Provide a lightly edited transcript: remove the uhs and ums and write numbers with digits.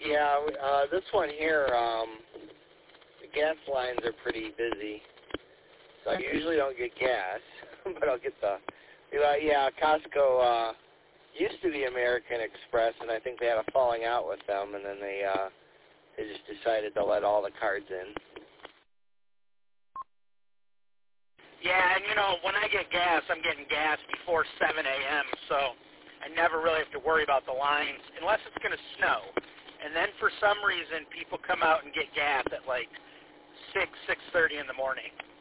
Yeah, this one here, the gas lines are pretty busy. So I usually don't get gas, but I'll get the, Costco used to be American Express, and I think they had a falling out with them, and then they just decided to let all the cards in. Yeah, and when I get gas, I'm getting gas before 7 a.m., so I never really have to worry about the lines, unless it's going to snow. And then for some reason, people come out and get gas at like 6:30 in the morning.